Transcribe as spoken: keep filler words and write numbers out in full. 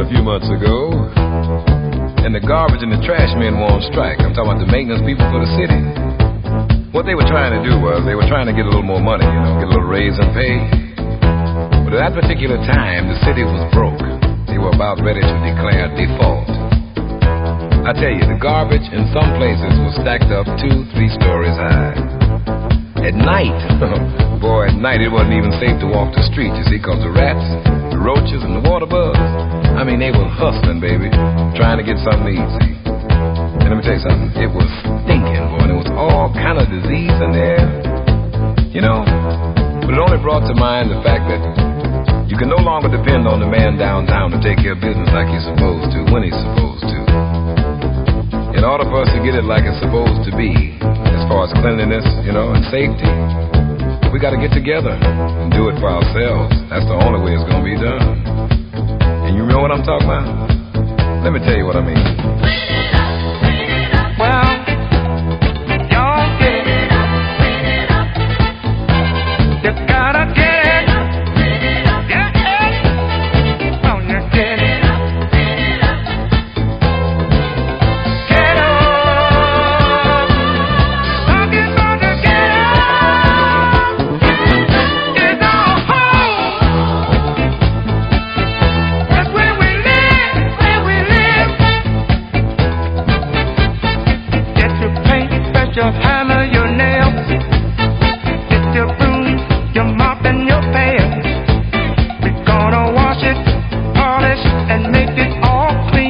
a few months ago, and the garbage and the trash men were on strike. I'm talking about the maintenance people for the city. What they were trying to do was they were trying to get a little more money, you know, get a little raise in pay. But at that particular time, the city was broke. They were about ready to declare default. I tell you, the garbage in some places was stacked up two, three stories high. At night, boy, at night it wasn't even safe to walk the street, you see, because the rats, the roaches, and the water bugs, I mean, they were hustling, baby, trying to get something to eat, see. And let me tell you something, it was stinking, boy, and it was all kind of disease in there, you know. But it only brought to mind the fact that you can no longer depend on the man downtown to take care of business like he's supposed to, when he's supposed to. In order for us to get it like it's supposed to be, as far as cleanliness, you know, and safety, we got to get together and do it for ourselves. That's the only way it's going to be done. And you know what I'm talking about? Let me tell you what I mean.